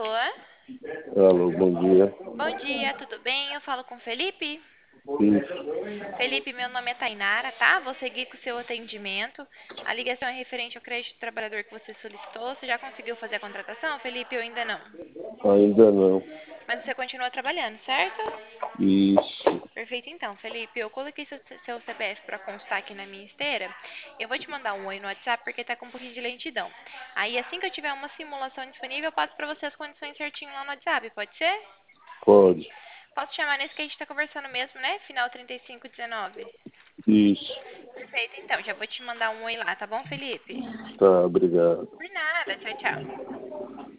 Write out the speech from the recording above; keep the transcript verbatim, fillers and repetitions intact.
Alô? Alô, bom dia. Bom dia, tudo bem? Eu falo com o Felipe. Isso, Felipe, meu nome é Tainara, tá? Vou seguir com o seu atendimento. A ligação é referente ao crédito do trabalhador que você solicitou. Você já conseguiu fazer a contratação, Felipe, ou ainda não? ainda não. Mas você continua trabalhando, certo? Isso, Perfeito, então, Felipe. Eu coloquei seu, seu C P F para constar aqui na minha esteira. Eu vou te mandar um oi no WhatsApp porque tá com um pouquinho de lentidão. Aí, assim que eu tiver uma simulação disponível, eu passo para você as condições certinho lá no WhatsApp, pode ser? pode. Posso chamar nesse que a gente tá conversando mesmo, né? Final trinta e cinco dezenove. Isso, Perfeito, então. Já vou te mandar um oi lá, tá bom, Felipe? tá, obrigado. Por nada. Tchau, tchau.